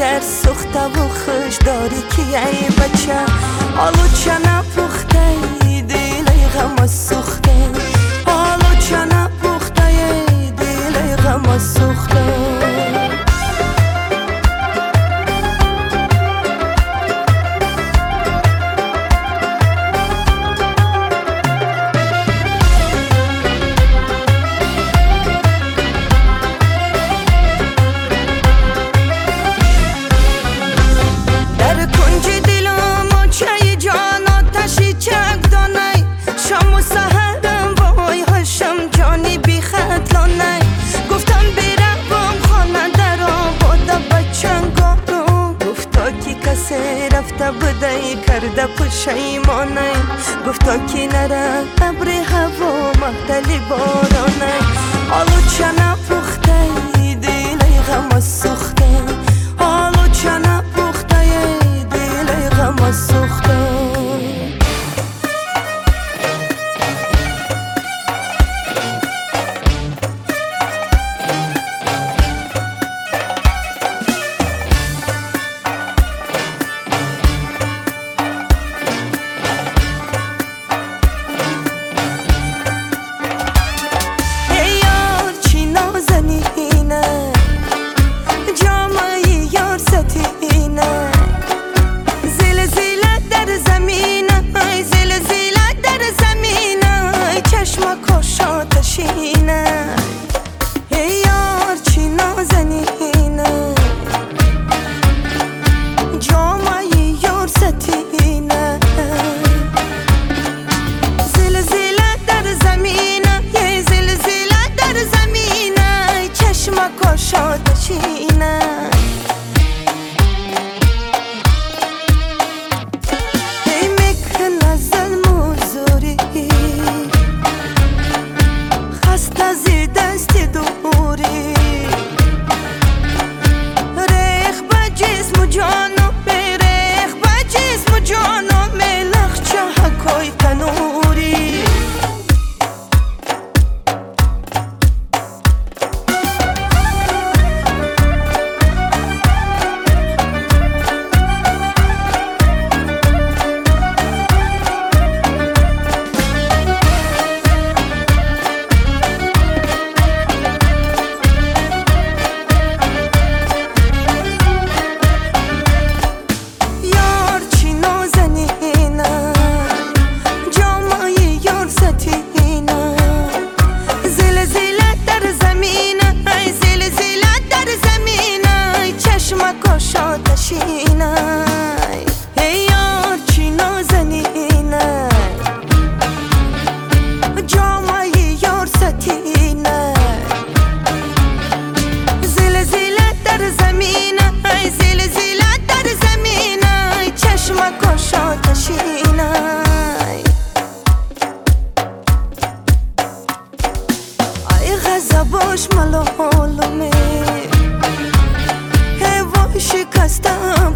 در سخته و خوش داری که ای بچه آلو چنه پخته دل غم سوخته آلو چنه پخته دل غم سوخته رفته بوده کرده پشیمانه گفتا که نره ابر هوا مهدل بارانه آلو چنه پخته دل غم سوخته آلو چنه پخته دل غم سوخته باش ملالمه هوا شکستم